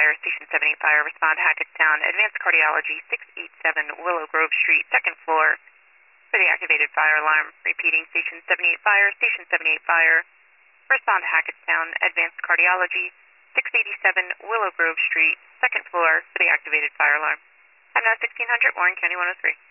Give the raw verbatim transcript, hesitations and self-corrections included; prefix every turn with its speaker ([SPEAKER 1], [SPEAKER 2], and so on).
[SPEAKER 1] Fire, Station seventy-eight Fire, respond Hackettstown, Advanced Cardiology, six eighty-seven Willow Grove Street, second floor, for the activated fire alarm. Repeating, Station seventy-eight Fire, Station seventy-eight Fire, respond Hackettstown, Advanced Cardiology, six eighty-seven Willow Grove Street, second floor, for the activated fire alarm. I'm now sixteen hundred, Warren County one oh three.